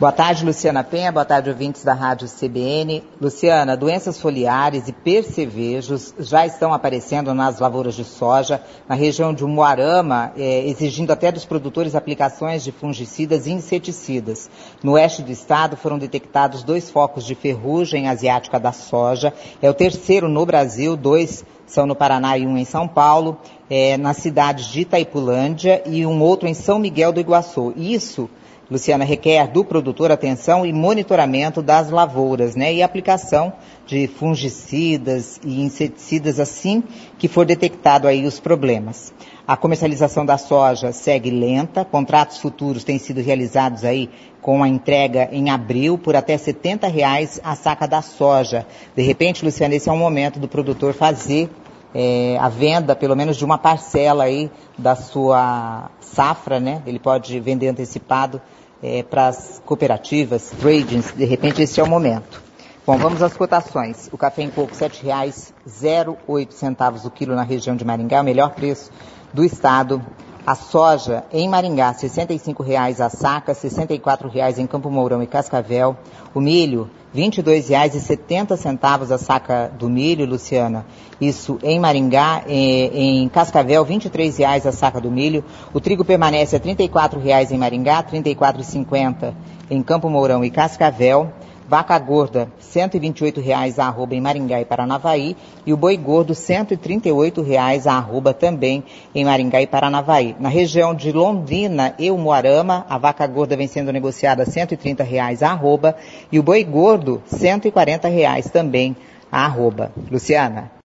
Boa tarde, Luciana Penha. Boa tarde, ouvintes da Rádio CBN. Luciana, doenças foliares e percevejos já estão aparecendo nas lavouras de soja, na região de Umuarama, exigindo até dos produtores aplicações de fungicidas e inseticidas. No oeste do estado foram detectados 2 focos de ferrugem asiática da soja. É o terceiro no Brasil, 2 são no Paraná e 1 em São Paulo, nas cidades de Itaipulândia e um outro em São Miguel do Iguaçu. Isso, Luciana, requer do produtor atenção e monitoramento das lavouras, e aplicação de fungicidas e inseticidas assim que for detectado aí os problemas. A comercialização da soja segue lenta, contratos futuros têm sido realizados aí com a entrega em abril por até R$ 70 a saca da soja. De repente, Luciana, esse é um momento do produtor fazer a venda, pelo menos de uma parcela aí da sua safra, Ele pode vender antecipado para as cooperativas, tradings, de repente esse é o momento. Bom, vamos às cotações. O café em coco, R$ 7,08 o quilo na região de Maringá, o melhor preço do estado. A soja em Maringá, R$ 65,00 a saca, R$ 64,00 em Campo Mourão e Cascavel. O milho, R$ 22,70 a saca do milho, Luciana. Isso em Maringá, em Cascavel, R$ 23,00 a saca do milho. O trigo permanece a R$ 34,00 em Maringá, R$ 34,50 em Campo Mourão e Cascavel. Vaca gorda, R$ 128,00 a arroba em Maringá e Paranavaí. E o boi gordo, R$ 138,00 a arroba também em Maringá e Paranavaí. Na região de Londrina e Umuarama, a vaca gorda vem sendo negociada a R$ 130,00 a arroba. E o boi gordo, R$ 140,00 também a arroba. Luciana.